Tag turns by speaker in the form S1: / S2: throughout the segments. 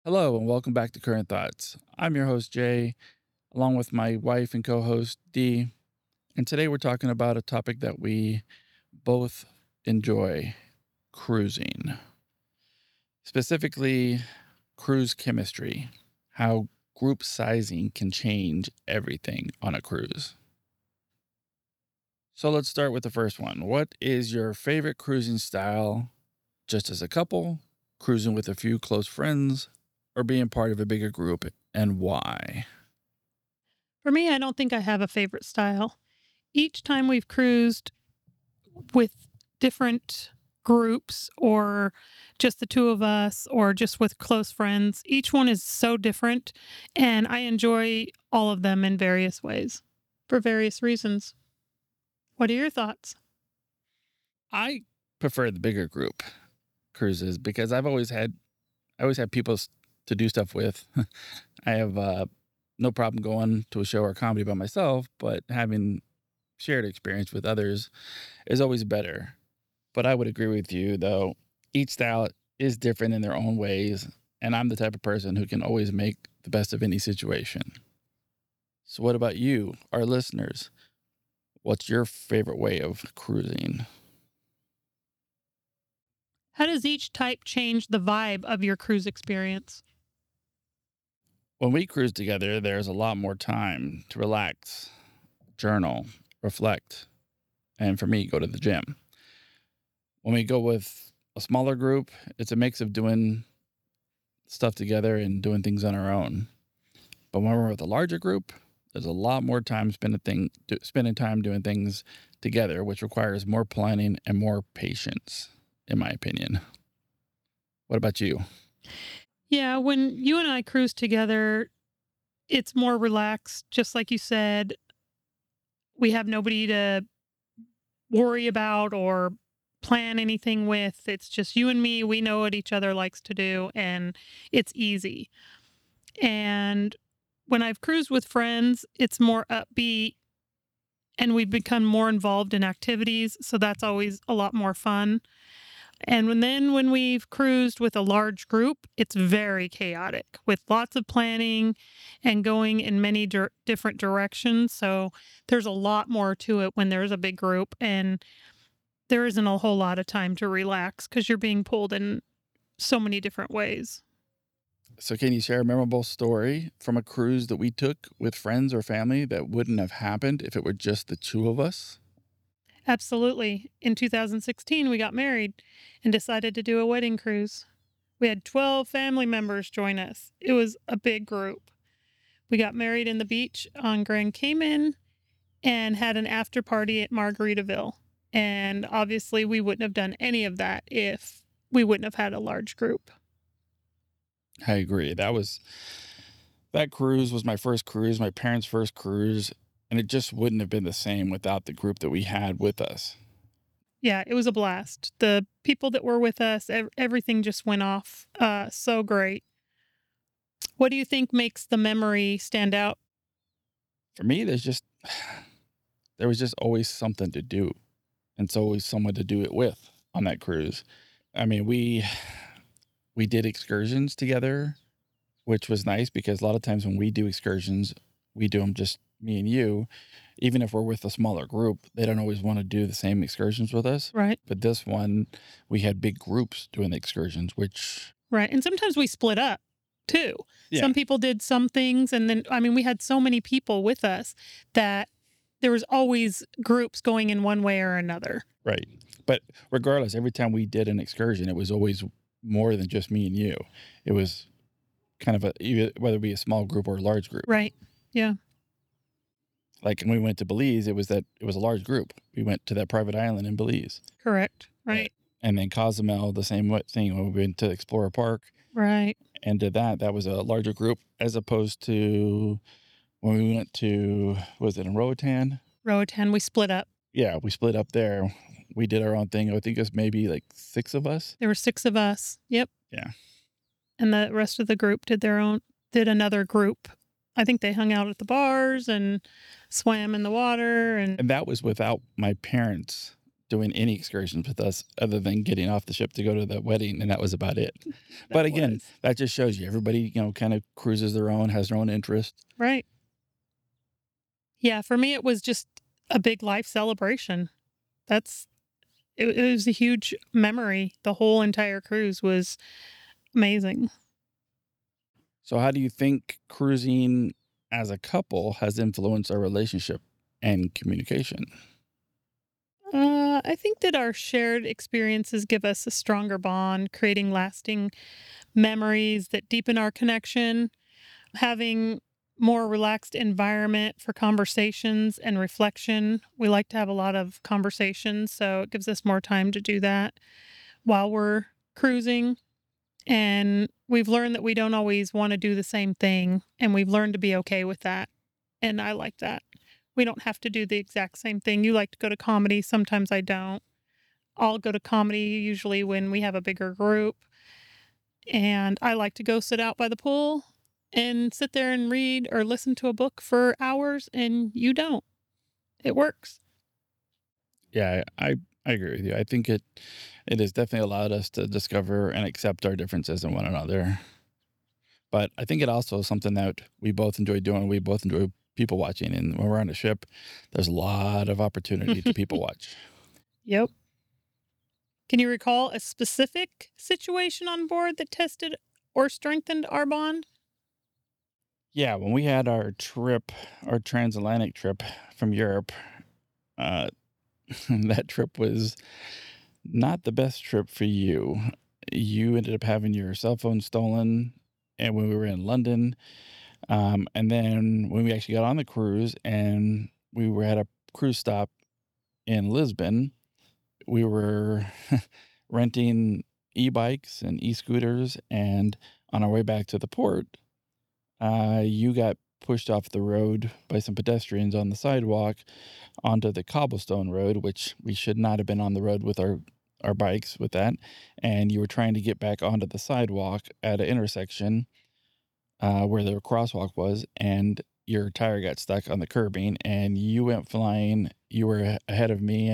S1: Hello, and welcome back to Current Thoughts. I'm your host, Jay, along with my wife and co host, Dee. And today we're talking about a topic that we both enjoy cruising, specifically cruise chemistry, how group sizing can change everything on a cruise. So let's start with the first one. What is your favorite cruising style, just as a couple, cruising with a few close friends, or being part of a bigger group, and why?
S2: For me, I don't think I have a favorite style. Each time we've cruised with different groups or just the two of us or just with close friends, each one is so different and I enjoy all of them in various ways for various reasons. What are your thoughts?
S1: I prefer the bigger group cruises because I always had people to do stuff with. I have no problem going to a show or comedy by myself, but having shared experience with others is always better. But I would agree with you though. Each style is different in their own ways, and I'm the type of person who can always make the best of any situation. So what about you, our listeners? What's your favorite way of cruising?
S2: How does each type change the vibe of your cruise experience?
S1: When we cruise together, there's a lot more time to relax, journal, reflect, and for me, go to the gym. When we go with a smaller group, it's a mix of doing stuff together and doing things on our own. But when we're with a larger group, there's a lot more time spending time doing things together, which requires more planning and more patience, in my opinion. What about you?
S2: Yeah, when you and I cruise together, it's more relaxed. Just like you said, we have nobody to worry about or plan anything with. It's just you and me. We know what each other likes to do, and it's easy. And when I've cruised with friends, it's more upbeat and we've become more involved in activities. So that's always a lot more fun. And when we've cruised with a large group, it's very chaotic with lots of planning and going in many different directions. So there's a lot more to it when there's a big group. And there isn't a whole lot of time to relax because you're being pulled in so many different ways.
S1: So, can you share a memorable story from a cruise that we took with friends or family that wouldn't have happened if it were just the two of us?
S2: Absolutely. In 2016, we got married and decided to do a wedding cruise. We had 12 family members join us. It was a big group. We got married in the beach on Grand Cayman and had an after party at Margaritaville. And obviously, we wouldn't have done any of that if we wouldn't have had a large group.
S1: I agree. That cruise was my first cruise, my parents' first cruise, and it just wouldn't have been the same without the group that we had with us.
S2: Yeah, it was a blast. The people that were with us, everything just went off so great. What do you think makes the memory stand out?
S1: For me, there was just always something to do, and it's always someone to do it with on that cruise. I mean, we did excursions together, which was nice because a lot of times when we do excursions, we do them just me and you. Even if we're with a smaller group, they don't always want to do the same excursions with us.
S2: Right.
S1: But this one, we had big groups doing the excursions, which,
S2: Right. And sometimes we split up too.
S1: yeah,
S2: Some people did some things. And then, I mean, we had so many people with us that there was always groups going in one way or another.
S1: right. But regardless, every time we did an excursion, it was always more than just me and you. It was kind of whether it be a small group or a large group.
S2: Right. Yeah.
S1: Like when we went to Belize, it was a large group. We went to that private island in Belize.
S2: Correct.
S1: Uh,
S2: Right.
S1: and then Cozumel, the same thing when we went to Explorer Park
S2: Right.
S1: and did that. That was a larger group as opposed to when we went to, was it in Roatan?
S2: Roatan, we split up.
S1: Yeah, we split up there. We did our own thing. I think it was maybe like six of us.
S2: There were six of us. Yep.
S1: Yeah.
S2: And the rest of the group did another group. I think they hung out at the bars and swam in the water and
S1: And that was without my parents doing any excursions with us other than getting off the ship to go to the wedding, and that was about it. But
S2: That
S1: again,
S2: was.
S1: that just shows you everybody, kind of cruises their own, has their own interest.
S2: Right. Yeah, for me, it was just a big life celebration. That's it was a huge memory. The whole entire cruise was amazing.
S1: So, how do you think cruising as a couple has influenced our relationship and communication?
S2: I think that our shared experiences give us a stronger bond, creating lasting memories that deepen our connection. Having more relaxed environment for conversations and reflection. We like to have a lot of conversations, so it gives us more time to do that while we're cruising. And we've learned that we don't always want to do the same thing, and we've learned to be okay with that. And I like that. We don't have to do the exact same thing. You like to go to comedy, sometimes I don't. I'll go to comedy usually when we have a bigger group, and I like to go sit out by the pool and sit there and read or listen to a book for hours, and you don't. It works.
S1: Yeah, I agree with you. I think it has definitely allowed us to discover and accept our differences in one another. But I think it also is something that we both enjoy doing. We both enjoy people watching, and when we're on a ship, there's a lot of opportunity to people watch.
S2: Yep. Can you recall a specific situation on board that tested or strengthened our bond?
S1: Yeah, when we had our transatlantic trip from Europe, uh, that trip was not the best trip for you. You ended up having your cell phone stolen, and when we were in London, and then when we actually got on the cruise and we were at a cruise stop in Lisbon, we were renting e-bikes and e-scooters, and on our way back to the port, you got pushed off the road by some pedestrians on the sidewalk onto the cobblestone road, which we should not have been on the road with our bikes with that. And you were trying to get back onto the sidewalk at an intersection where the crosswalk was, and your tire got stuck on the curbing, and you went flying. You were ahead of me,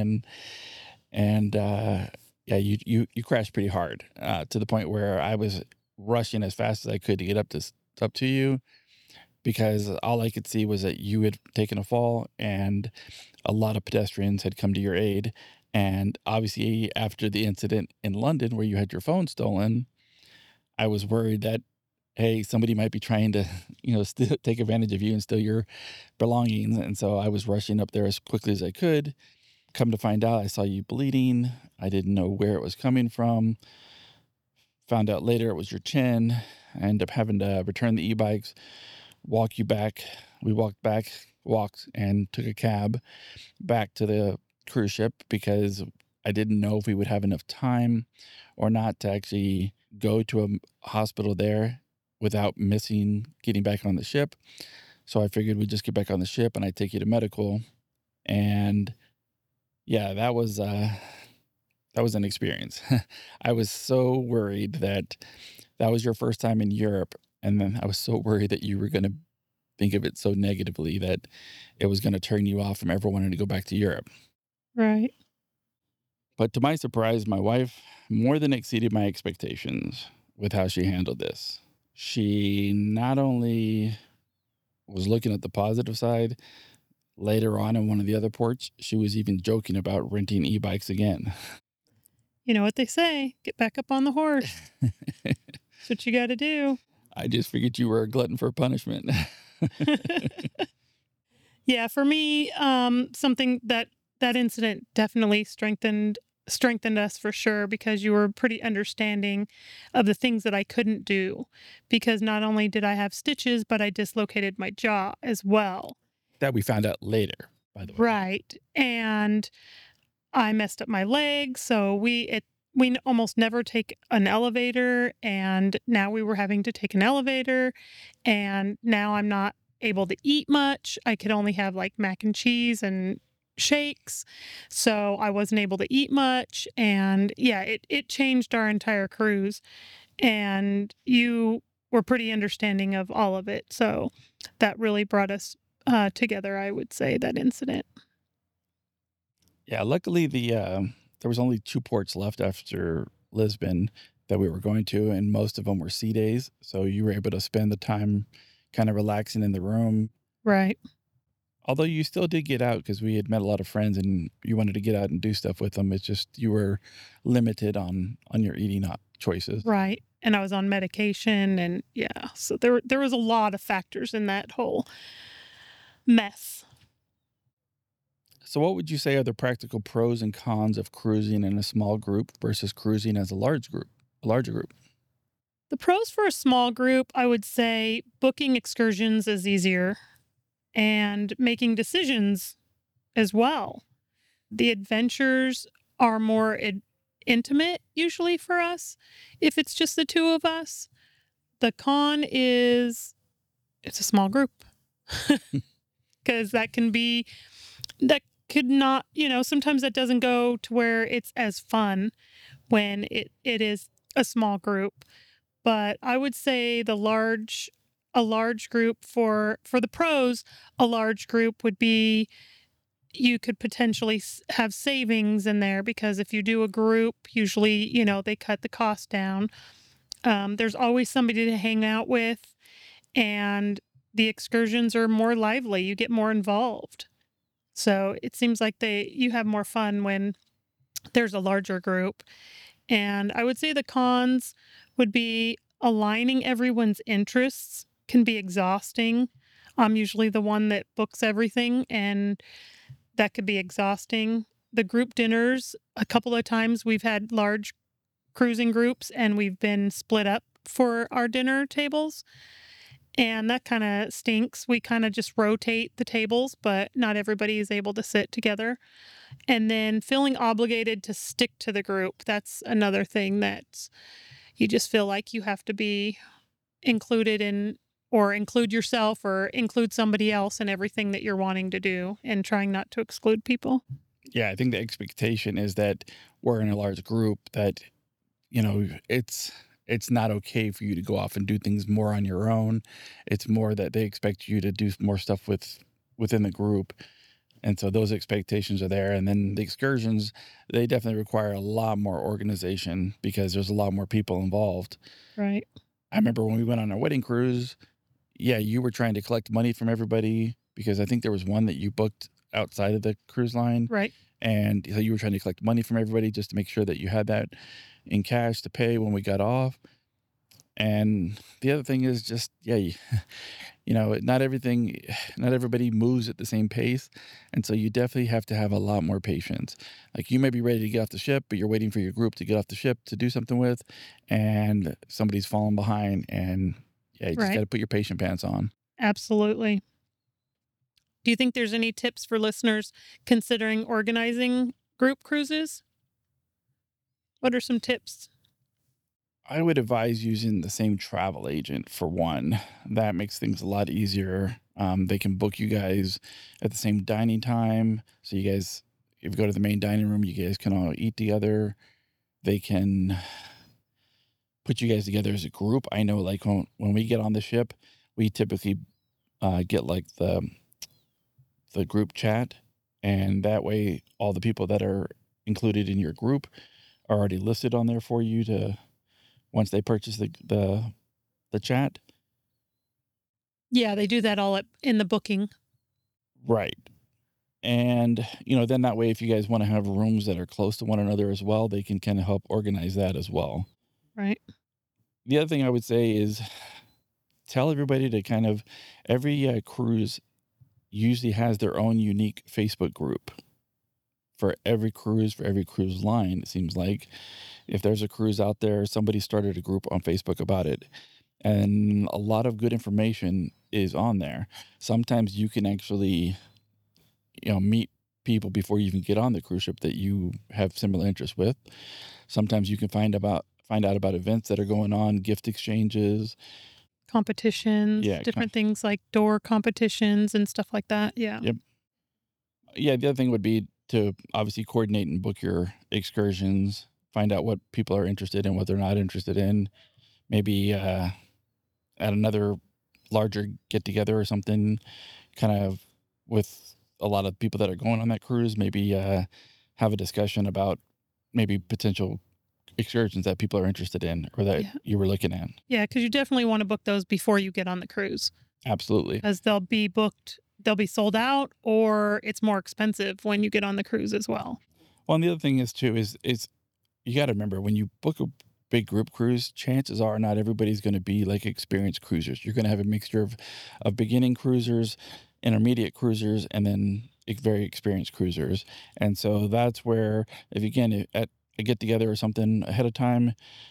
S1: and yeah, you crashed pretty hard to the point where I was rushing as fast as I could to get up to you because all I could see was that you had taken a fall and a lot of pedestrians had come to your aid. And obviously, after the incident in London where you had your phone stolen, I was worried that, hey, somebody might be trying to, still take advantage of you and steal your belongings. And so I was rushing up there as quickly as I could. Come to find out, I saw you bleeding. I didn't know where it was coming from. Found out later it was your chin. I ended up having to return the e bikes, walk you back. We walked and took a cab back to the cruise ship because I didn't know if we would have enough time or not to actually go to a hospital there without missing getting back on the ship. So I figured we'd just get back on the ship and I'd take you to medical. And yeah, that was an experience. I was so worried that that was your first time in Europe, and then I was so worried that you were gonna think of it so negatively that it was gonna turn you off from ever wanting to go back to Europe.
S2: Right.
S1: But to my surprise, my wife more than exceeded my expectations with how she handled this. She not only was looking at the positive side, later on in one of the other ports, she was even joking about renting e-bikes again.
S2: You know what they say, get back up on the horse. That's what you got to do.
S1: I just figured you were a glutton for punishment.
S2: Yeah, for me, something that incident definitely strengthened us for sure because you were pretty understanding of the things that I couldn't do because not only did I have stitches, but I dislocated my jaw as well.
S1: That we found out later, by the way.
S2: Right. And I messed up my leg, so we almost never take an elevator, and now we were having to take an elevator, and now I'm not able to eat much. I could only have like mac and cheese and shakes, so I wasn't able to eat much, and yeah, it changed our entire cruise, and you were pretty understanding of all of it, so that really brought us together. I would say that incident.
S1: Yeah, luckily there was only 2 ports left after Lisbon that we were going to, and most of them were sea days, so you were able to spend the time kinda relaxing in the room.
S2: Right.
S1: Although you still did get out because we had met a lot of friends and you wanted to get out and do stuff with them, it's just you were limited on your eating choices.
S2: Right. And I was on medication and yeah, so there was a lot of factors in that whole mess.
S1: So what would you say are the practical pros and cons of cruising in a small group versus cruising as a larger group?
S2: The pros for a small group, I would say booking excursions is easier and making decisions as well. The adventures are more intimate usually for us if it's just the two of us. The con is it's a small group because that could not, sometimes that doesn't go to where it's as fun when it is a small group. But I would say a large group for the pros, a large group would be you could potentially have savings in there because if you do a group, usually, they cut the cost down. There's always somebody to hang out with, and the excursions are more lively. You get more involved. So it seems like you have more fun when there's a larger group. And I would say the cons would be aligning everyone's interests can be exhausting. I'm usually the one that books everything, and that could be exhausting. The group dinners, a couple of times we've had large cruising groups and we've been split up for our dinner tables. And that kind of stinks. We kind of just rotate the tables, but not everybody is able to sit together. And then feeling obligated to stick to the group. That's another thing that you just feel like you have to be included in or include yourself or include somebody else in everything that you're wanting to do and trying not to exclude people.
S1: Yeah, I think the expectation is that we're in a large group that, it's not okay for you to go off and do things more on your own. It's more that they expect you to do more stuff within the group. And so those expectations are there. And then the excursions, they definitely require a lot more organization because there's a lot more people involved.
S2: Right.
S1: I remember when we went on our wedding cruise, yeah, you were trying to collect money from everybody because I think there was one that you booked outside of the cruise line.
S2: Right.
S1: And so you were trying to collect money from everybody just to make sure that you had that in cash to pay when we got off. And the other thing is just, yeah, not everything, not everybody moves at the same pace. And so you definitely have to have a lot more patience. Like you may be ready to get off the ship, but you're waiting for your group to get off the ship to do something with, and somebody's falling behind. And yeah, you just got
S2: Right.
S1: to put your patient pants on.
S2: Absolutely. Do you think there's any tips for listeners considering organizing group cruises? What are some tips?
S1: I would advise using the same travel agent for one. That makes things a lot easier. They can book you guys at the same dining time. So you guys, if you go to the main dining room, you guys can all eat together. They can put you guys together as a group. I know, like when we get on the ship, we typically get like the group chat, and that way all the people that are included in your group are already listed on there for you to once they purchase the chat.
S2: Yeah, they do that all in the booking.
S1: Right. And, then that way, if you guys want to have rooms that are close to one another as well, they can kind of help organize that as well.
S2: Right.
S1: The other thing I would say is tell everybody to kind of, every cruise usually has their own unique Facebook group for every cruise line, it seems like. If there's a cruise out there, somebody started a group on Facebook about it. And a lot of good information is on there. Sometimes you can actually meet people before you even get on the cruise ship that you have similar interests with. Sometimes you can find out about events that are going on, gift exchanges.
S2: Competitions,
S1: Yeah,
S2: different things like door competitions and stuff like that. Yeah.
S1: yep. Yeah, the other thing would be to obviously coordinate and book your excursions, find out what people are interested in, what they're not interested in. Maybe at another larger get together or something, kind of with a lot of people that are going on that cruise, maybe have a discussion about maybe potential excursions that people are interested in or that
S2: Yeah.
S1: you were looking at.
S2: Yeah, because you definitely want to book those before you get on the cruise,
S1: Absolutely.
S2: because they'll be sold out, or it's more expensive when you get on the cruise as well.
S1: Well, and the other thing is too is you got to remember when you book a big group cruise, chances are not everybody's going to be like experienced cruisers. You're going to have a mixture of beginning cruisers, intermediate cruisers, and then very experienced cruisers. And so that's where, if again, at a get together or something ahead of time,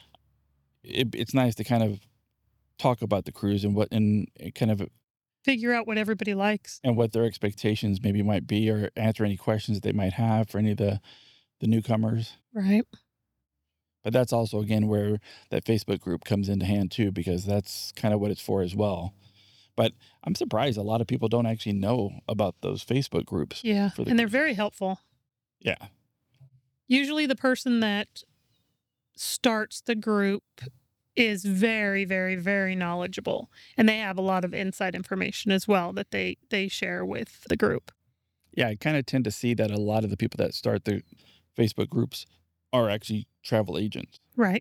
S1: it's nice to kind of talk about the cruise and what and kind of
S2: Figure out what everybody likes.
S1: and what their expectations maybe might be, or answer any questions that they might have for any of the newcomers.
S2: Right.
S1: But that's also again where that Facebook group comes into hand too, because that's kind of what it's for as well. But I'm surprised a lot of people don't actually know about those Facebook groups
S2: Yeah.
S1: for the
S2: And they're
S1: cruise.
S2: very helpful.
S1: Yeah.
S2: Usually the person that starts the group is very, very, very knowledgeable. And they have a lot of inside information as well that they share with the group.
S1: Yeah, I kind of tend to see that a lot of the people that start the Facebook groups are actually travel agents.
S2: Right.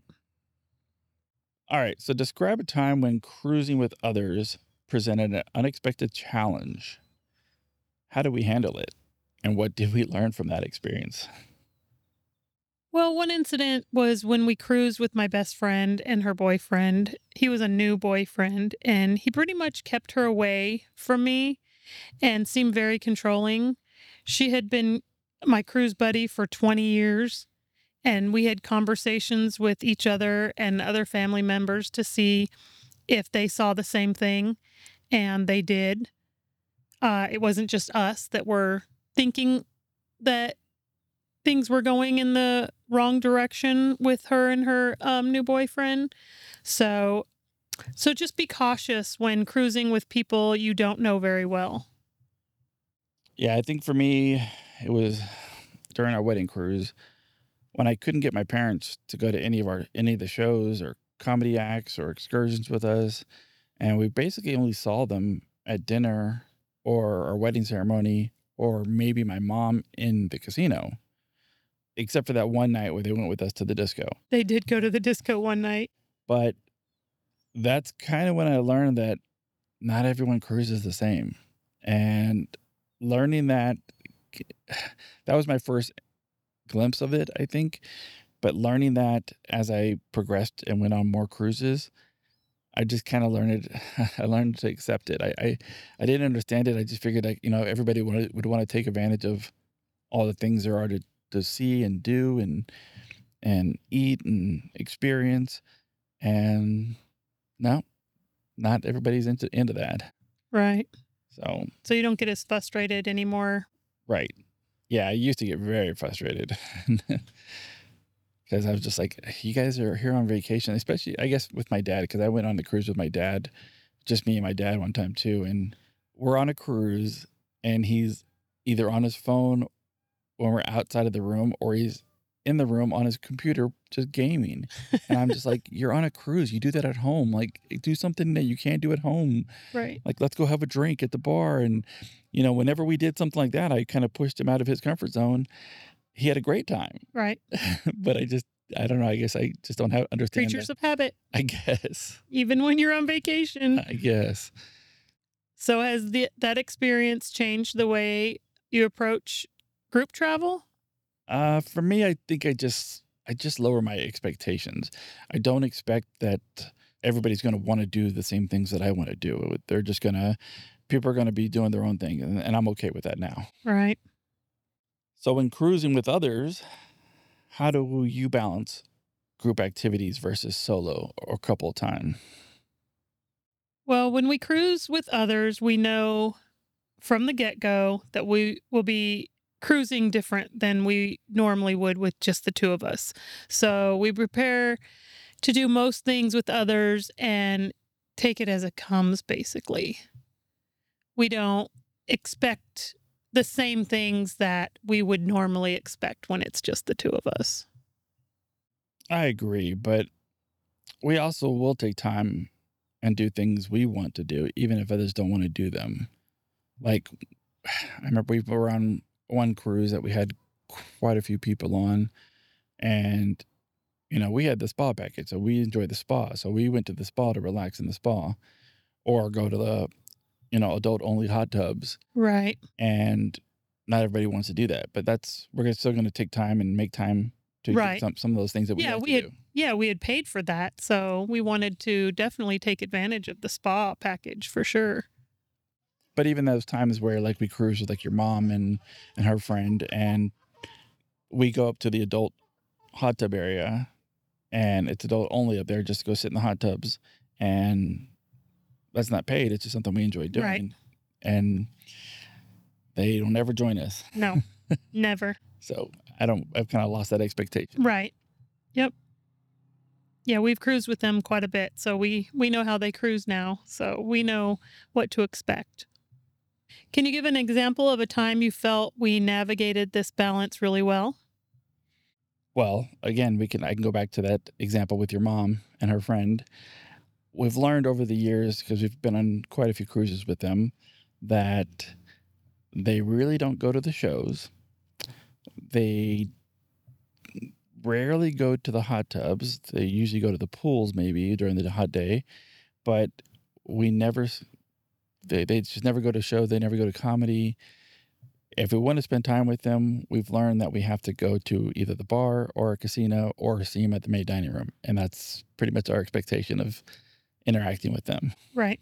S1: All right, so describe a time when cruising with others presented an unexpected challenge. How do we handle it? And what did we learn from that experience?
S2: Well, one incident was when we cruised with my best friend and her boyfriend. He was a new boyfriend, and he pretty much kept her away from me and seemed very controlling. She had been my cruise buddy for 20 years, and we had conversations with each other and other family members to see if they saw the same thing, and they did. It wasn't just us that were thinking that things were going in the wrong direction with her and her new boyfriend. So, so just be cautious when cruising with people you don't know very well.
S1: Yeah, I think for me, it was during our wedding cruise when I couldn't get my parents to go to any of the shows or comedy acts or excursions with us, and we basically only saw them at dinner or our wedding ceremony or maybe my mom in the casino, except for that one night where they went with us to the disco.
S2: They did go to the disco one night.
S1: But that's kind of when I learned that not everyone cruises the same. And learning that that was my first glimpse of it, I think. But learning that as I progressed and went on more cruises, I just kind of learned it. I learned to accept it. I didn't understand it. I just figured like, everybody would want to take advantage of all the things there are to see and do and eat and experience. And no, not everybody's into that.
S2: Right.
S1: So,
S2: So you don't get as frustrated anymore.
S1: right. Yeah, I used to get very frustrated because I was just like, you guys are here on vacation, especially, I guess, with my dad, because I went on the cruise with my dad, just me and my dad one time too. And we're on a cruise and he's either on his phone when we're outside of the room or he's in the room on his computer just gaming. And I'm just like, you're on a cruise. You do that at home. Like, do something that you can't do at home.
S2: Right.
S1: Like, let's go have a drink at the bar. And, whenever we did something like that, I kind of pushed him out of his comfort zone. He had a great time.
S2: Right.
S1: But I don't know. I guess I just don't understand
S2: Creatures
S1: that.
S2: of habit,
S1: I guess.
S2: even when you're on vacation.
S1: I guess.
S2: So has that experience changed the way you approach group travel?
S1: For me, I think I just lower my expectations. I don't expect that everybody's going to want to do the same things that I want to do. People are going to be doing their own thing, and I'm okay with that now.
S2: Right.
S1: So when cruising with others, how do you balance group activities versus solo or couple time?
S2: Well, when we cruise with others, we know from the get-go that we will be cruising different than we normally would with just the two of us. So we prepare to do most things with others and take it as it comes, basically. We don't expect the same things that we would normally expect when it's just the two of us.
S1: I agree, but we also will take time and do things we want to do, even if others don't want to do them. Like, I remember we were on one cruise that we had quite a few people on, and we had the spa package, so we enjoyed the spa. So we went to the spa to relax in the spa, or go to the adult only hot tubs,
S2: Right.
S1: and not everybody wants to do that. But we're still going to take time and make time to do
S2: Right.
S1: some of those things that we
S2: Yeah,
S1: like to
S2: we had
S1: do.
S2: we had paid for that, so we wanted to definitely take advantage of the spa package for sure.
S1: But even those times where like we cruise with like your mom and her friend, and we go up to the adult hot tub area, and it's adult only up there, just to go sit in the hot tubs, and that's not paid. It's just something we enjoy
S2: Right.
S1: doing, and they don't ever join us.
S2: No. Never.
S1: So I've kind of lost that expectation.
S2: Right. Yep. Yeah, we've cruised with them quite a bit, so we know how they cruise now, so we know what to expect. Can you give an example of a time you felt we navigated this balance really well?
S1: Well, again, I can go back to that example with your mom and her friend. We've learned over the years, because we've been on quite a few cruises with them, that they really don't go to the shows. They rarely go to the hot tubs. They usually go to the pools maybe during the hot day, but we never they just never go to shows. They never go to comedy. If we want to spend time with them, we've learned that we have to go to either the bar or a casino or see them at the main dining room, and that's pretty much our expectation of interacting with them.
S2: Right.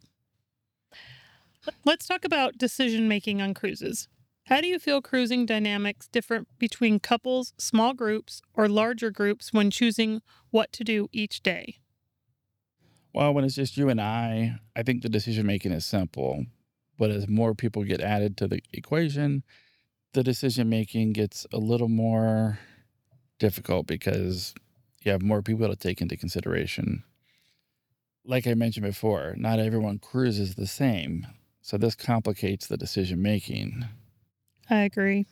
S2: Let's talk about decision making on cruises. How do you feel cruising dynamics differ between couples, small groups, or larger groups when choosing what to do each day?
S1: Well, when it's just you and I think the decision making is simple, but as more people get added to the equation, the decision making gets a little more difficult, because you have more people to take into consideration. Like I mentioned before, not everyone cruises the same, so this complicates the decision making.
S2: I agree.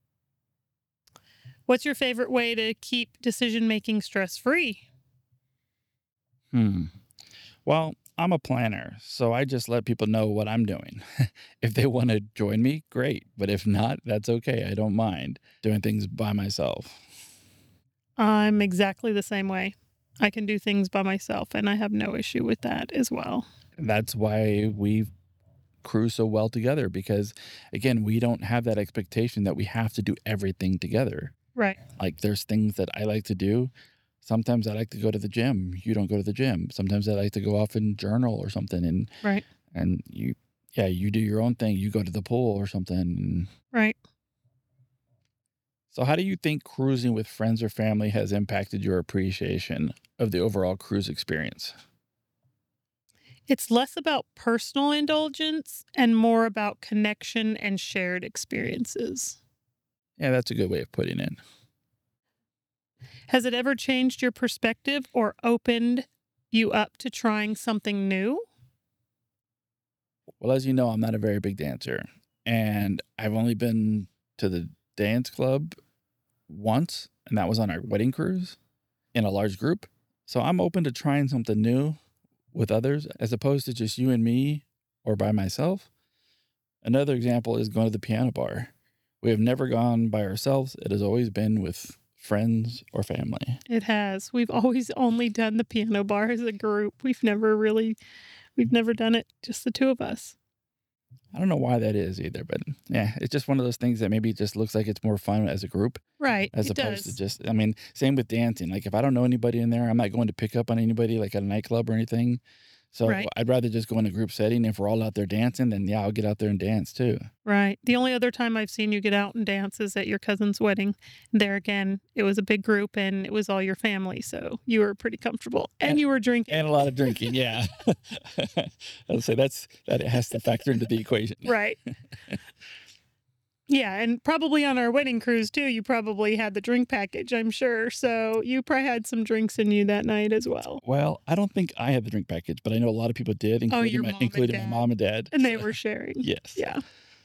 S2: What's your favorite way to keep decision making stress free?
S1: Hmm. Well, I'm a planner, so I just let people know what I'm doing. If they want to join me, great. But if not, that's okay. I don't mind doing things by myself.
S2: I'm exactly the same way. I can do things by myself, and I have no issue with that as well.
S1: That's why we cruise so well together, because, again, we don't have that expectation that we have to do everything together.
S2: Right.
S1: Like, there's things that I like to do. Sometimes I like to go to the gym. You don't go to the gym. Sometimes I like to go off and journal or something,
S2: Right.
S1: and you do your own thing. You go to the pool or something.
S2: Right.
S1: So, how do you think cruising with friends or family has impacted your appreciation of the overall cruise experience?
S2: It's less about personal indulgence and more about connection and shared experiences.
S1: Yeah, that's a good way of putting it.
S2: Has it ever changed your perspective or opened you up to trying something new?
S1: Well, as you know, I'm not a very big dancer, and I've only been to the dance club once, and that was on our wedding cruise in a large group. So I'm open to trying something new with others, as opposed to just you and me or by myself. Another example is going to the piano bar. We have never gone by ourselves. It has always been with friends or family.
S2: It has. We've always only done the piano bar as a group. We've never done it just the two of us.
S1: I don't know why that is either, but yeah, it's just one of those things that maybe just looks like it's more fun as a group,
S2: Right.
S1: as
S2: It
S1: opposed to
S2: does.
S1: just, I mean, same with dancing. Like, if I don't know anybody in there, I'm not going to pick up on anybody like at a nightclub or anything. So
S2: Right.
S1: I'd rather just go in a group setting. If we're all out there dancing, then yeah, I'll get out there and dance too.
S2: Right. The only other time I've seen you get out and dance is at your cousin's wedding. There again, it was a big group and it was all your family, so you were pretty comfortable and
S1: And,
S2: you were drinking.
S1: and a lot of drinking. Yeah. I'll say that has to factor into the equation.
S2: Right. Yeah, and probably on our wedding cruise too, you probably had the drink package, I'm sure. So you probably had some drinks in you that night as well.
S1: Well, I don't think I had the drink package, but I know a lot of people did,
S2: Oh,
S1: including
S2: your
S1: my
S2: mom and
S1: including my
S2: dad.
S1: mom and dad.
S2: And they
S1: So,
S2: were sharing.
S1: yes.
S2: Yeah.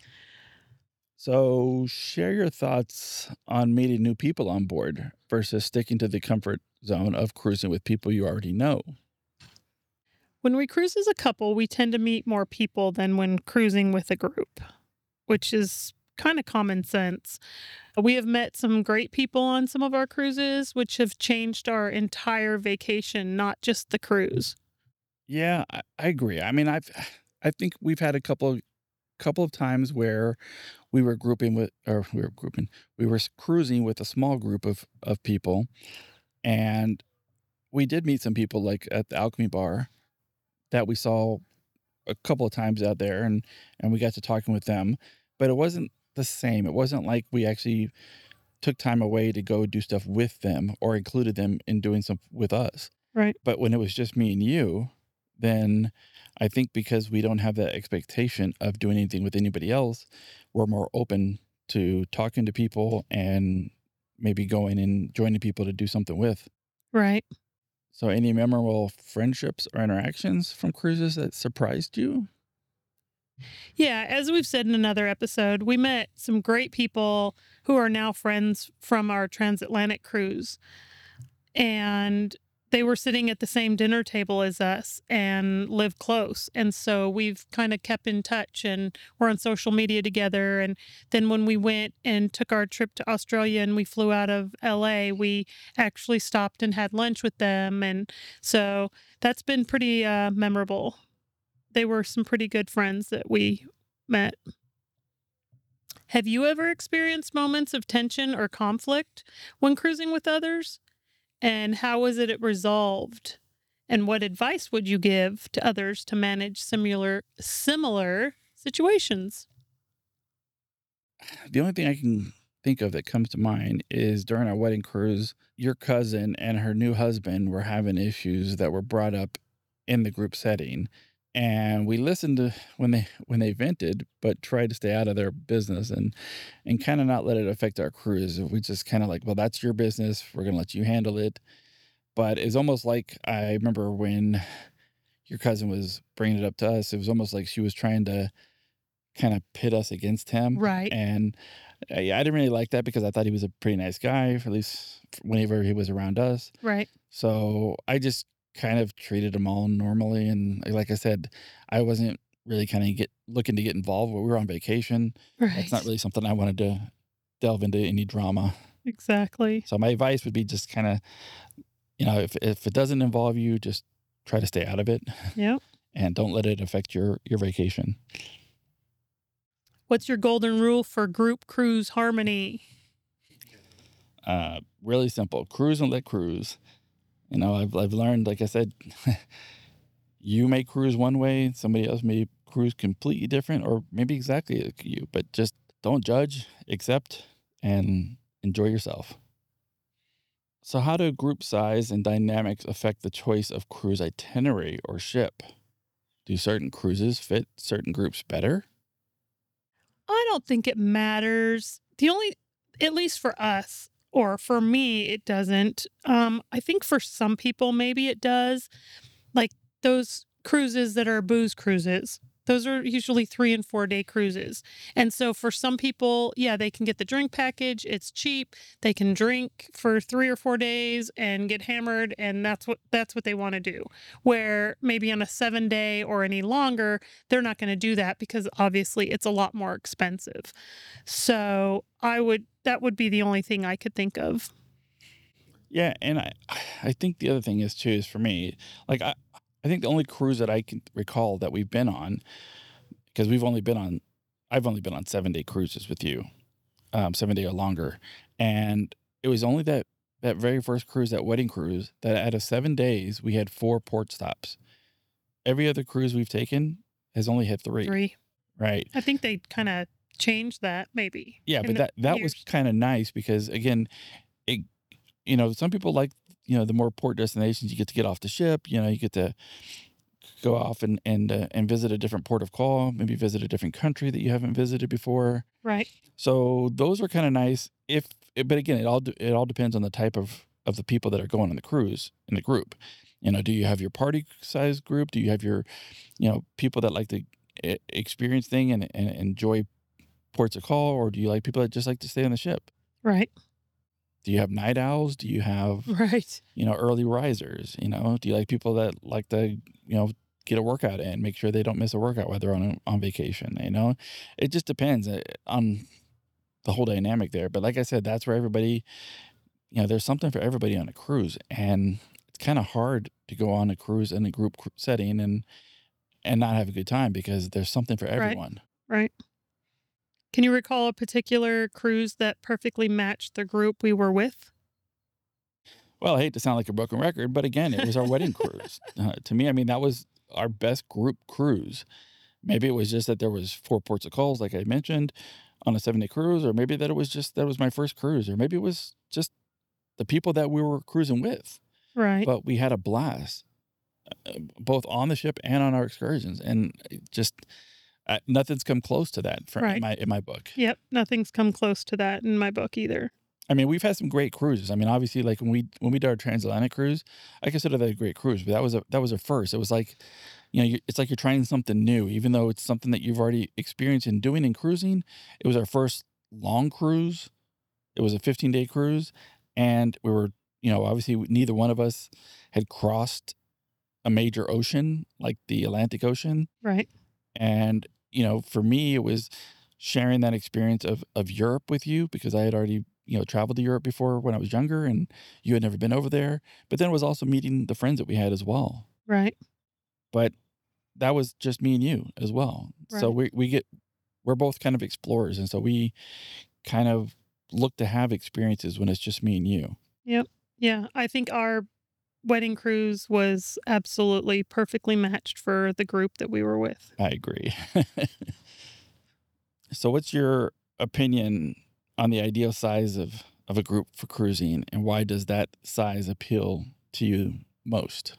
S1: So, share your thoughts on meeting new people on board versus sticking to the comfort zone of cruising with people you already know.
S2: When we cruise as a couple, we tend to meet more people than when cruising with a group, which is kind of common sense. We have met some great people on some of our cruises, which have changed our entire vacation, not just the cruise.
S1: Yeah, I agree. I mean, I think we've had a couple of times where we were grouping with or we were grouping we were cruising with a small group of people, and we did meet some people like at the Alchemy Bar that we saw a couple of times out there, and we got to talking with them, but it wasn't the same. It wasn't like we actually took time away to go do stuff with them or included them in doing some with us.
S2: Right.
S1: But when it was just me and you, then I think because we don't have that expectation of doing anything with anybody else, we're more open to talking to people and maybe going and joining people to do something with.
S2: Right.
S1: So, any memorable friendships or interactions from cruises that surprised you?
S2: Yeah, as we've said in another episode, we met some great people who are now friends from our transatlantic cruise. And they were sitting at the same dinner table as us and live close. And so we've kind of kept in touch and we're on social media together. And then when we went and took our trip to Australia and we flew out of LA, we actually stopped and had lunch with them. And so that's been pretty memorable. They were some pretty good friends that we met. Have you ever experienced moments of tension or conflict when cruising with others? And how was it resolved? And what advice would you give to others to manage similar situations?
S1: The only thing I can think of that comes to mind is during our wedding cruise, your cousin and her new husband were having issues that were brought up in the group setting. And we listened to when they vented, but tried to stay out of their business and kind of not let it affect our cruise. We just kind of like, well, that's your business. We're gonna let you handle it. But it's almost like I remember when your cousin was bringing it up to us. It was almost like she was trying to kind of pit us against him.
S2: Right,
S1: And yeah, I didn't really like that because I thought he was a pretty nice guy, at least whenever he was around us.
S2: right,
S1: So I just kind of treated them all normally. And like I said, I wasn't really kind of get looking to get involved. We were on vacation. That's not
S2: right.
S1: really something I wanted to delve into any drama.
S2: Exactly.
S1: So my advice would be just kind of, if it doesn't involve you, just try to stay out of it
S2: Yep.
S1: and don't let it affect your vacation.
S2: What's your golden rule for group cruise harmony?
S1: Really simple. Cruise and let cruise. I've learned, like I said, you may cruise one way, somebody else may cruise completely different, or maybe exactly like you. But just don't judge, accept, and enjoy yourself. So, how do group size and dynamics affect the choice of cruise itinerary or ship? Do certain cruises fit certain groups better?
S2: I don't think it matters. At least for us, or for me, it doesn't. I think for some people, maybe it does. Like those cruises that are booze cruises. Those are usually 3 and 4 day cruises. And so for some people, yeah, they can get the drink package. It's cheap. They can drink for 3 or 4 days and get hammered. And that's what they want to do. Where maybe on a 7 day or any longer, they're not going to do that because obviously it's a lot more expensive. So that would be the only thing I could think of.
S1: Yeah, and I think the other thing is too is for me, like I think the only cruise that I can recall that we've been on, because I've only been on 7 day cruises with you, 7 day or longer, and it was only that very first cruise, that wedding cruise, that out of 7 days we had 4 port stops. Every other cruise we've taken has only had 3.
S2: 3.
S1: Right?
S2: I think they kind of changed that maybe
S1: Yeah,
S2: in
S1: but
S2: the
S1: that was
S2: years.
S1: kind of nice because again, it some people like the more port destinations. You get to get off the ship. You get to go off and visit a different port of call, maybe visit a different country that you haven't visited before.
S2: Right.
S1: So those were kind of nice. But again, it all depends on the type of the people that are going on the cruise in the group. Do you have your party size group? Do you have your people that like to experience thing and enjoy ports of call, or do you like people that just like to stay on the ship?
S2: Right.
S1: Do you have night owls? Do you have
S2: Right.
S1: early risers? Do you like people that like to get a workout in, make sure they don't miss a workout while they're on vacation? It just depends on the whole dynamic there. But like I said, that's where everybody, there's something for everybody on a cruise, and it's kind of hard to go on a cruise in a setting and not have a good time because there's something for
S2: Right.
S1: everyone.
S2: Right. Can you recall a particular cruise that perfectly matched the group we were with?
S1: Well, I hate to sound like a broken record, but again, it was our wedding cruise. To me, I mean, that was our best group cruise. Maybe it was just that there was 4 ports of calls, like I mentioned, on a 7-day cruise, or maybe that it was just that was my first cruise, or maybe it was just the people that we were cruising with.
S2: Right.
S1: But we had a blast, both on the ship and on our excursions, and it just nothing's come close to that for
S2: Right.
S1: in my book.
S2: Yep. Nothing's come close to that in my book either.
S1: I mean, we've had some great cruises. I mean, obviously, like when we did our transatlantic cruise, I consider that a great cruise. But that was a first. It was like, it's like you're trying something new, even though it's something that you've already experienced in doing in cruising. It was our first long cruise. It was a 15-day cruise, and we were, obviously neither one of us had crossed a major ocean like the Atlantic Ocean,
S2: Right.
S1: and for me, it was sharing that experience of Europe with you because I had already, traveled to Europe before when I was younger and you had never been over there. But then it was also meeting the friends that we had as well.
S2: Right.
S1: But that was just me and you as well. So
S2: Right.
S1: we're both kind of explorers. And so we kind of look to have experiences when it's just me and you.
S2: Yep. Yeah. I think our wedding cruise was absolutely perfectly matched for the group that we were with.
S1: I agree. So what's your opinion on the ideal size of a group for cruising, and why does that size appeal to you most?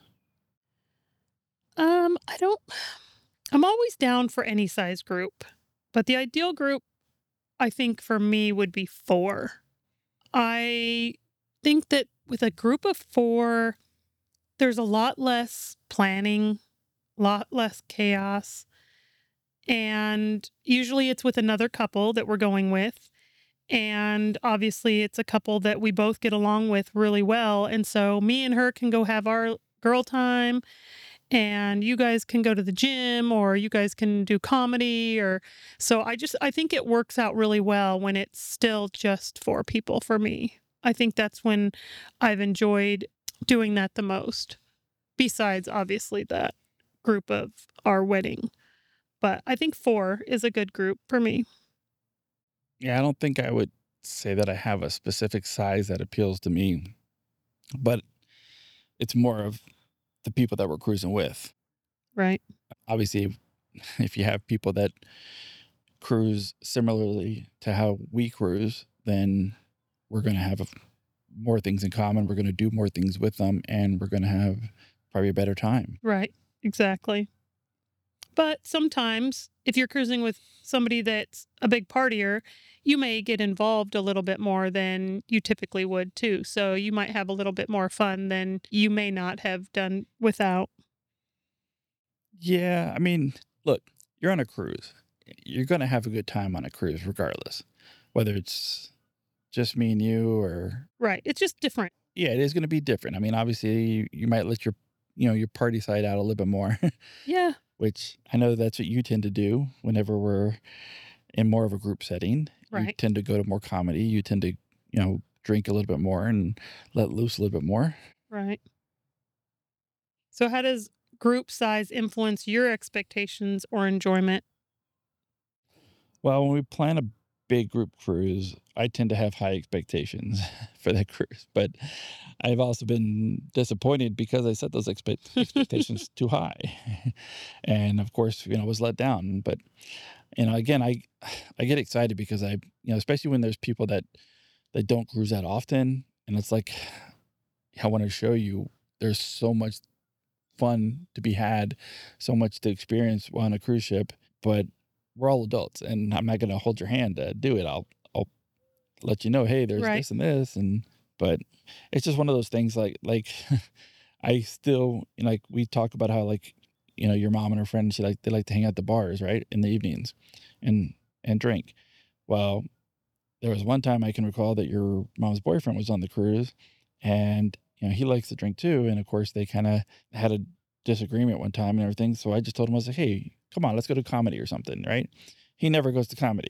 S2: I don't I'm always down for any size group, but the ideal group I think for me would be 4. I think that with a group of 4, there's a lot less planning, a lot less chaos, and usually it's with another couple that we're going with. And obviously, it's a couple that we both get along with really well. And so, me and her can go have our girl time, and you guys can go to the gym, or you guys can do comedy. Or so I think it works out really well when it's still just 4 people for me. I think that's when I've enjoyed doing that the most, besides obviously that group of our wedding. But I think 4 is a good group for me.
S1: Yeah, I don't think I would say that I have a specific size that appeals to me, but it's more of the people that we're cruising with.
S2: Right.
S1: Obviously, if you have people that cruise similarly to how we cruise, then we're going to have more things in common. We're going to do more things with them, and we're going to have probably a better time.
S2: Right. Exactly. But sometimes, if you're cruising with somebody that's a big partier, you may get involved a little bit more than you typically would too. So you might have a little bit more fun than you may not have done without.
S1: Yeah, I mean, look, you're on a cruise. You're going to have a good time on a cruise regardless, whether it's just me and you or
S2: Right. It's just different.
S1: yeah, it is going to be different. I mean, obviously you might let your your party side out a little bit more,
S2: Yeah.
S1: which I know that's what you tend to do whenever we're in more of a group setting. You
S2: Right.
S1: tend to go to more comedy. You tend to, drink a little bit more and let loose a little bit more.
S2: Right. So, how does group size influence your expectations or enjoyment?
S1: Well, when we plan a big group cruise, I tend to have high expectations for that cruise, but I've also been disappointed because I set those expectations too high. And of course, was let down. But, again, I get excited because especially when there's people that don't cruise that often. And it's like, I want to show you there's so much fun to be had, so much to experience on a cruise ship, but we're all adults and I'm not going to hold your hand to do it. I'll let you know, hey, there's
S2: Right.
S1: this and this but it's just one of those things like I still like we talk about how like your mom and her friends they like to hang out at the bars, right? In the evenings and drink. Well, there was one time I can recall that your mom's boyfriend was on the cruise and he likes to drink too. And of course they kind of had a disagreement one time and everything. So I just told him, I was like, hey, come on, let's go to comedy or something, right? He never goes to comedy.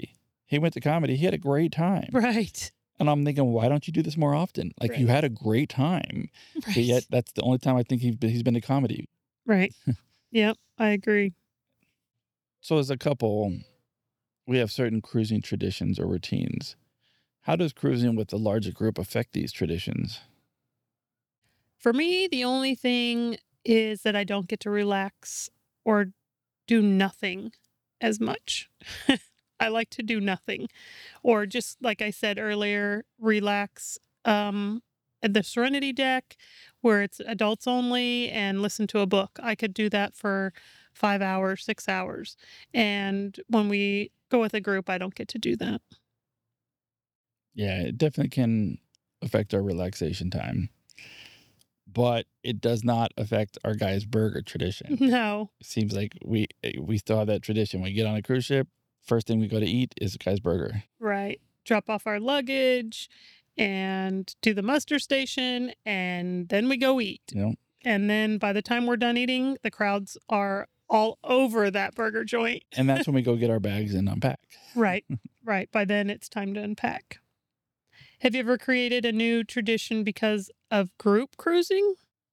S1: He went to comedy. He had a great time.
S2: Right.
S1: And I'm thinking, why don't you do this more often? Like, you
S2: Right.
S1: had a great time, but yet
S2: Right.
S1: that's the only time I think he's been to comedy.
S2: Right. Yep, I agree.
S1: So as a couple, we have certain cruising traditions or routines. How does cruising with a larger group affect these traditions?
S2: For me, the only thing is that I don't get to relax or do nothing as much. I like to do nothing or just like I said earlier, relax at the Serenity deck where it's adults only and listen to a book. I could do that for 5 hours, 6 hours. And when we go with a group, I don't get to do that.
S1: Yeah, it definitely can affect our relaxation time, but it does not affect our guys' burger tradition.
S2: No.
S1: It seems like we still have that tradition. We get on a cruise ship, first thing we go to eat is a guy's burger.
S2: Right. Drop off our luggage and do the muster station, and then we go eat.
S1: You know,
S2: And then by the time we're done eating, the crowds are all over that burger joint.
S1: and that's when we go get our bags and unpack.
S2: Right. Right. By then it's time to unpack. Have you ever created a new tradition because of group cruising?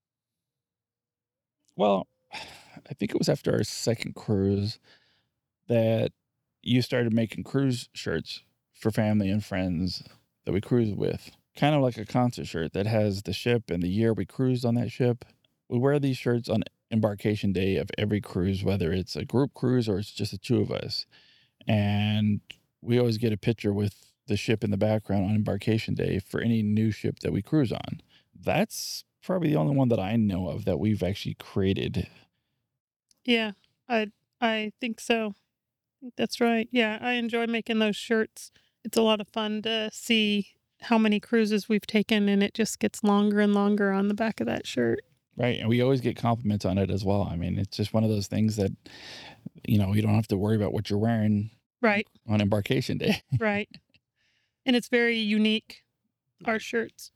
S1: Well, I think it was after our second cruise that you started making cruise shirts for family and friends that we cruise with. Kind of like a concert shirt that has the ship and the year we cruised on that ship. We wear these shirts on embarkation day of every cruise, whether it's a group cruise or it's just the two of us. And we always get a picture with the ship in the background on embarkation day for any new ship that we cruise on. That's probably the only one that I know of that we've actually created.
S2: Yeah, I think so. I think that's right. Yeah, I enjoy making those shirts. It's a lot of fun to see how many cruises we've taken and it just gets longer and longer on the back of that shirt.
S1: Right, and we always get compliments on it as well. I mean, it's just one of those things that, you don't have to worry about what you're wearing
S2: Right,
S1: on embarkation day.
S2: right. And it's very unique, our shirts.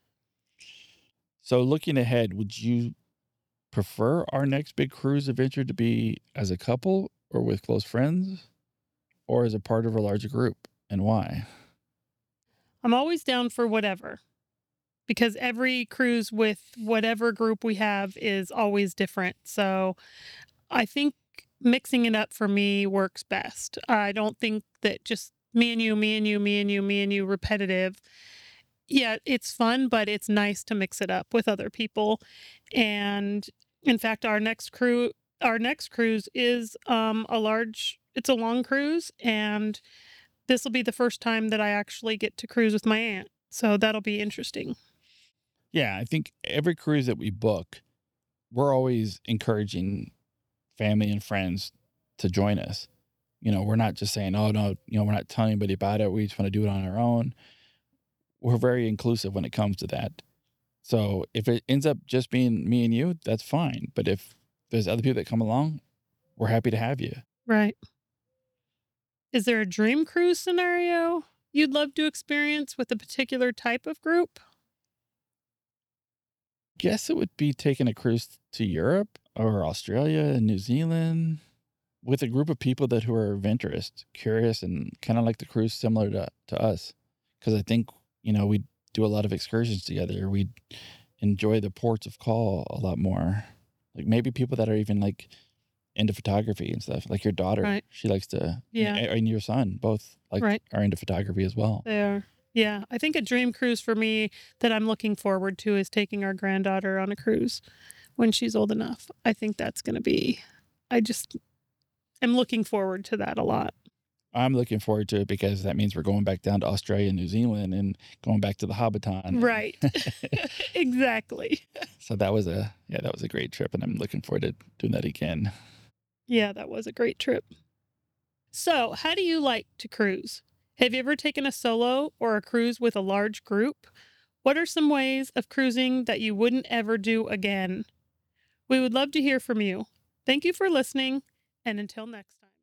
S1: So looking ahead, would you prefer our next big cruise adventure to be as a couple or with close friends or as a part of a larger group, and why?
S2: I'm always down for whatever because every cruise with whatever group we have is always different. So I think mixing it up for me works best. I don't think that just me and you, me and you, me and you, me and you repetitive. Yeah, it's fun, but it's nice to mix it up with other people. And in fact, our next cruise is it's a long cruise and this will be the first time that I actually get to cruise with my aunt. So that'll be interesting.
S1: Yeah, I think every cruise that we book, we're always encouraging family and friends to join us. We're not just saying, "Oh, no," we're not telling anybody about it. We just wanna do it on our own. We're very inclusive when it comes to that. So if it ends up just being me and you, that's fine. But if there's other people that come along, we're happy to have you.
S2: Right. Is there a dream cruise scenario you'd love to experience with a particular type of group?
S1: Guess it would be taking a cruise to Europe or Australia and New Zealand with a group of people that who are adventurous, curious, and kind of like the cruise similar to us. Because I think, we do a lot of excursions together. We enjoy the ports of call a lot more. Like maybe people that are even like into photography and stuff. Like your daughter,
S2: Right.
S1: she likes to,
S2: Yeah.
S1: and your son both like
S2: Right.
S1: are into photography as well.
S2: They are. Yeah. I think a dream cruise for me that I'm looking forward to is taking our granddaughter on a cruise when she's old enough. I think that's going to be, I just am looking forward to that a lot.
S1: I'm looking forward to it because that means we're going back down to Australia and New Zealand and going back to the Hobbiton.
S2: Right. Exactly.
S1: So that was a great trip, and I'm looking forward to doing that again.
S2: Yeah, that was a great trip. So, how do you like to cruise? Have you ever taken a solo or a cruise with a large group? What are some ways of cruising that you wouldn't ever do again? We would love to hear from you. Thank you for listening, and until next time.